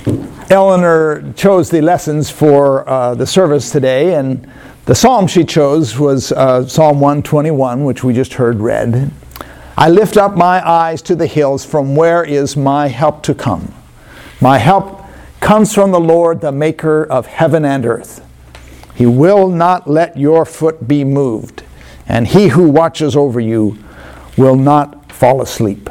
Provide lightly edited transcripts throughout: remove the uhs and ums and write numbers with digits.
Eleanor chose the lessons for the service today, and the psalm she chose was Psalm 121, which we just heard read. I lift up my eyes to the hills, from where is my help to come? My help comes from the Lord, the maker of heaven and earth. He will not let your foot be moved, and he who watches over you will not fall asleep.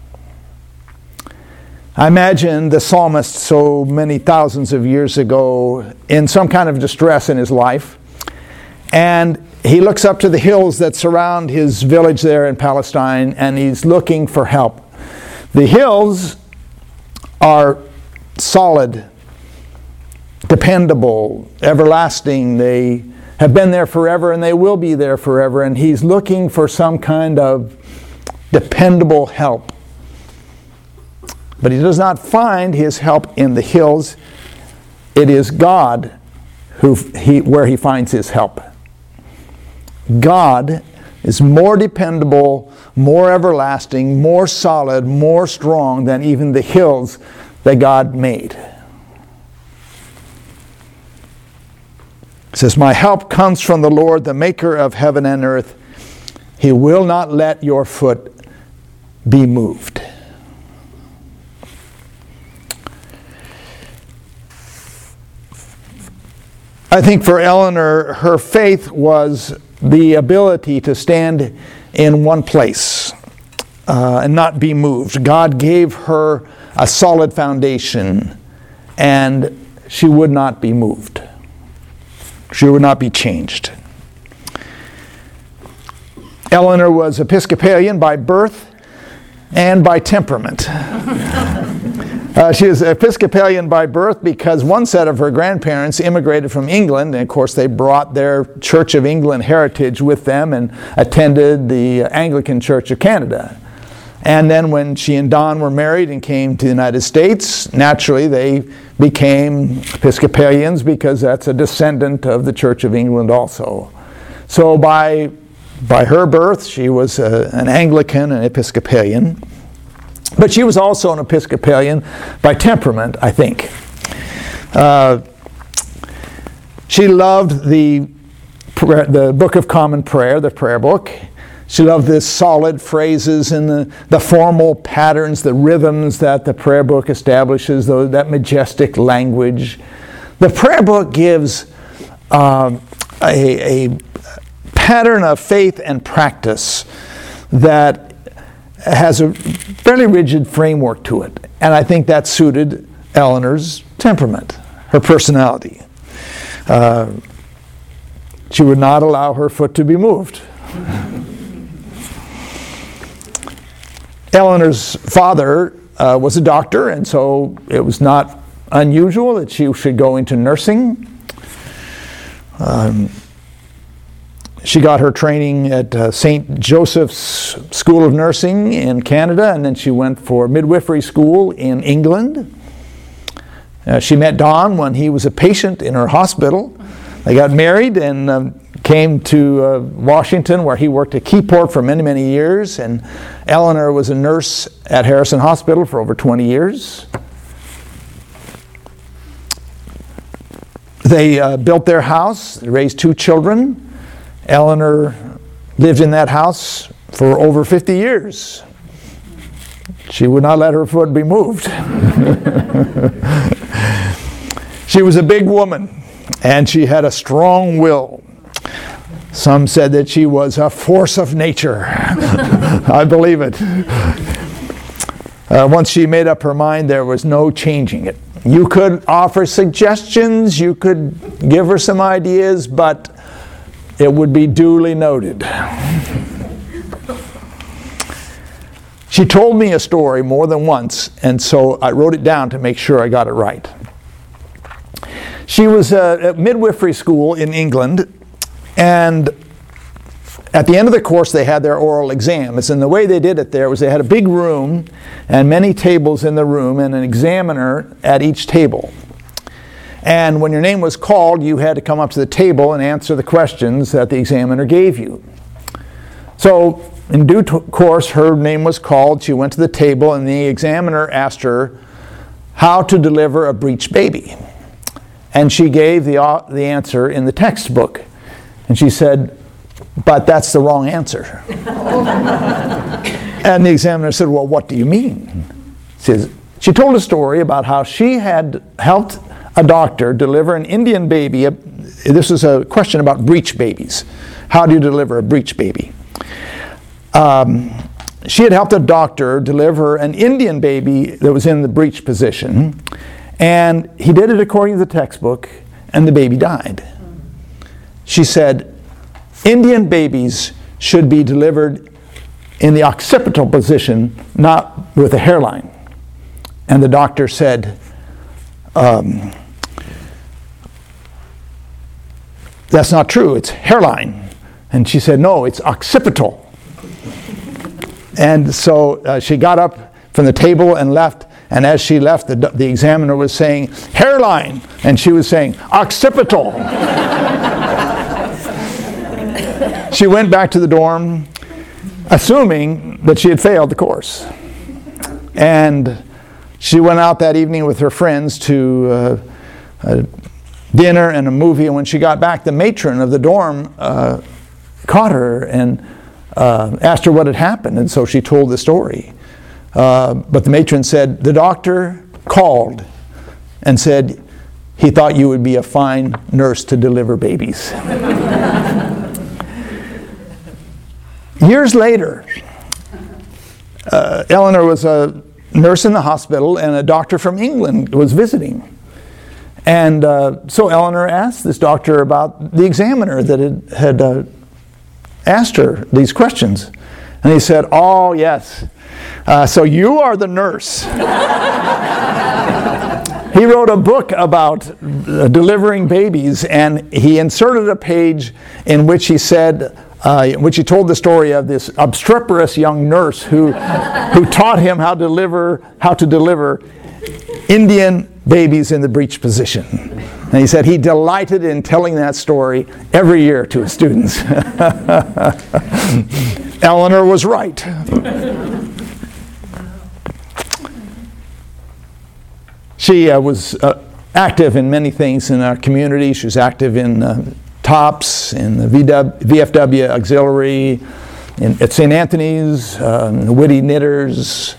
I imagine the psalmist so many thousands of years ago in some kind of distress in his life, and he looks up to the hills that surround his village there in Palestine, and he's looking for help. The hills are solid, dependable, everlasting. They have been there forever and they will be there forever, and he's looking for some kind of dependable help. But he does not find his help in the hills. It is God where he finds his help. God is more dependable, more everlasting, more solid, more strong than even the hills that God made. It says, my help comes from the Lord, the maker of heaven and earth. He will not let your foot be moved. I think for Eleanor, her faith was the ability to stand in one place and not be moved. God gave her a solid foundation, and she would not be moved. She would not be changed. Eleanor was Episcopalian by birth and by temperament. She was Episcopalian by birth because one set of her grandparents immigrated from England, and of course they brought their Church of England heritage with them and attended the Anglican Church of Canada. And then when she and Don were married and came to the United States, naturally they became Episcopalians because that's a descendant of the Church of England also. So by her birth, she was an Anglican and Episcopalian. But she was also an Episcopalian by temperament, I think. She loved the Book of Common Prayer, the prayer book. She loved the solid phrases and the formal patterns, the rhythms that the prayer book establishes, that majestic language. The prayer book gives a pattern of faith and practice that has a fairly rigid framework to it. And I think that suited Eleanor's temperament, her personality. She would not allow her foot to be moved. Eleanor's father was a doctor, and so it was not unusual that she should go into nursing. She got her training at St. Joseph's School of Nursing in Canada, and then she went for midwifery school in England. She met Don when he was a patient in her hospital. They got married and came to Washington, where he worked at Keyport for many, many years. And Eleanor was a nurse at Harrison Hospital for over 20 years. They built their house, they raised 2 children. Eleanor lived in that house for over 50 years. She would not let her foot be moved. She was a big woman, and she had a strong will. Some said that she was a force of nature. I believe it. Once she made up her mind, there was no changing it. You could offer suggestions, you could give her some ideas, but it would be duly noted. She told me a story more than once, and so I wrote it down to make sure I got it right. She was at midwifery school in England, and at the end of the course they had their oral exams, and the way they did it there was they had a big room and many tables in the room and an examiner at each table. And when your name was called, you had to come up to the table and answer the questions that the examiner gave you. So in due course, her name was called. She went to the table, and the examiner asked her, how to deliver a breech baby. And she gave the answer in the textbook. And she said, but that's the wrong answer. And the examiner said, well, what do you mean? She told a story about how she had helped a doctor deliver an Indian baby. This is a question about breech babies. How do you deliver a breech baby? She had helped a doctor deliver an Indian baby that was in the breech position, and he did it according to the textbook, and the baby died. She said, Indian babies should be delivered in the occipital position, not with a hairline. And the doctor said, that's not true, it's hairline. And she said, no, it's occipital. And so she got up from the table and left, and as she left, the examiner was saying, hairline, and she was saying, occipital. She went back to the dorm, assuming that she had failed the course. And she went out that evening with her friends to a dinner and a movie, and when she got back, the matron of the dorm caught her and asked her what had happened, and so she told the story. But the matron said, the doctor called and said he thought you would be a fine nurse to deliver babies. Years later, Eleanor was a nurse in the hospital, and a doctor from England was visiting. And so Eleanor asked this doctor about the examiner that had asked her these questions. And he said, oh, yes. So you are the nurse. He wrote a book about delivering babies, and he inserted a page in which he said, in which he told the story of this obstreperous young nurse who taught him how to deliver Indian babies in the breech position. And he said he delighted in telling that story every year to his students. Eleanor was right. She was active in many things in our community. She was active in TOPS, in the VFW Auxiliary, at St. Anthony's, the Witty Knitters.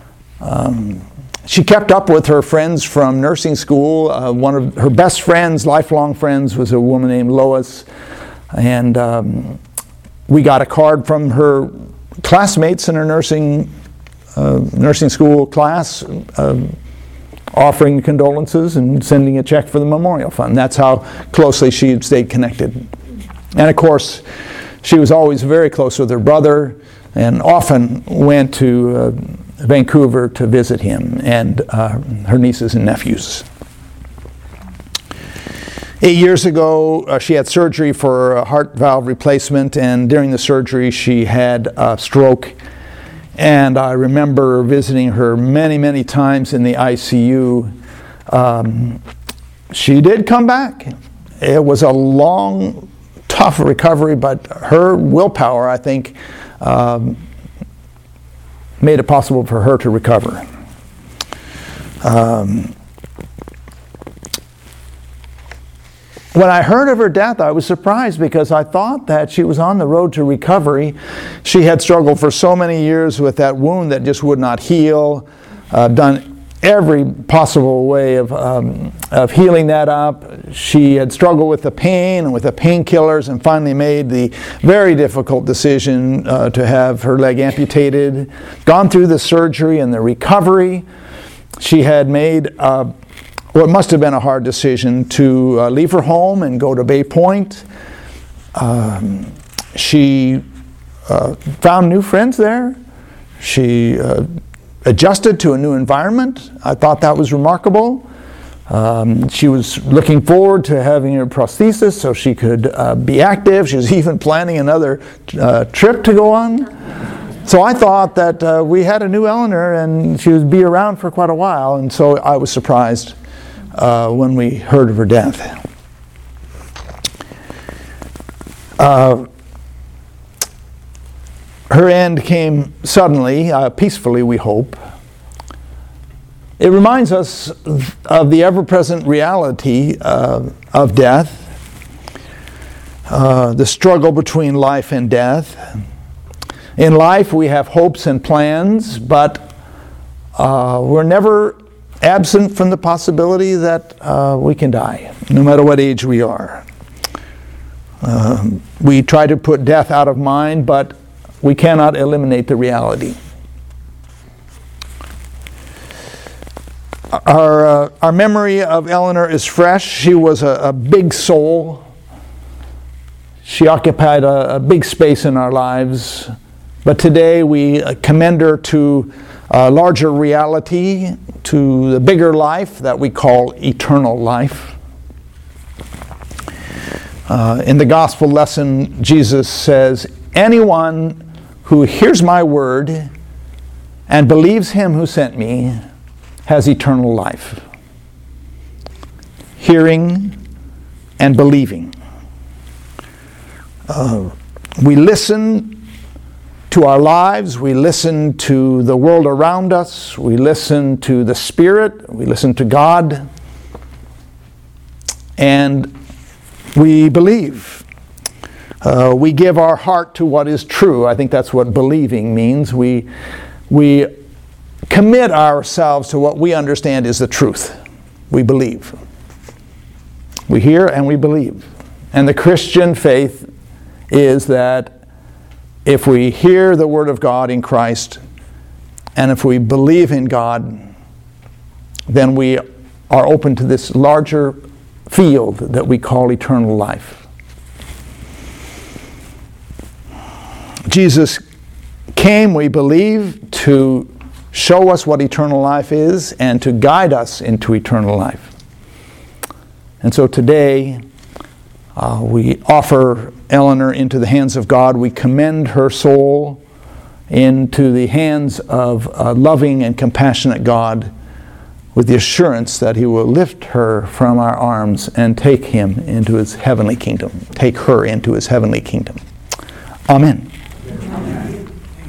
She kept up with her friends from nursing school. One of her best friends, lifelong friends, was a woman named Lois. And we got a card from her classmates in her nursing school class offering condolences and sending a check for the memorial fund. That's how closely she had stayed connected. And of course, she was always very close with her brother and often went to Vancouver to visit him and her nieces and nephews. 8 years ago, she had surgery for a heart valve replacement, and during the surgery she had a stroke. And I remember visiting her many, many times in the ICU. She did come back. It was a long, tough recovery, but her willpower, I think, made it possible for her to recover. When I heard of her death, I was surprised because I thought that she was on the road to recovery. She had struggled for so many years with that wound that just would not heal, done every possible way of healing that up. She had struggled with the pain and with the painkillers and finally made the very difficult decision to have her leg amputated. Gone through the surgery and the recovery. She had made what must have been a hard decision to leave her home and go to Bay Point. She found new friends there. She adjusted to a new environment. I thought that was remarkable. She was looking forward to having her prosthesis so she could be active. She was even planning another trip to go on. So I thought that we had a new Eleanor and she would be around for quite a while, and so I was surprised when we heard of her death. Her end came suddenly, peacefully we hope. It reminds us of the ever-present reality of death, the struggle between life and death. In life, we have hopes and plans, but we're never absent from the possibility that we can die, no matter what age we are. We try to put death out of mind, but we cannot eliminate the reality. Our memory of Eleanor is fresh. She was a big soul. She occupied a big space in our lives. But today we commend her to a larger reality, to the bigger life that we call eternal life. In the gospel lesson, Jesus says, "Anyone who hears my word and believes him who sent me has eternal life." Hearing and believing. We listen to our lives, we listen to the world around us, we listen to the Spirit, we listen to God, and we believe. We give our heart to what is true. I think that's what believing means. We commit ourselves to what we understand is the truth. We believe. We hear and we believe. And the Christian faith is that if we hear the Word of God in Christ, and if we believe in God, then we are open to this larger field that we call eternal life. Jesus came, we believe, to show us what eternal life is and to guide us into eternal life. And so today, we offer Eleanor into the hands of God. We commend her soul into the hands of a loving and compassionate God, with the assurance that He will lift her from our arms and take him into His heavenly kingdom. Take her into His heavenly kingdom. Amen.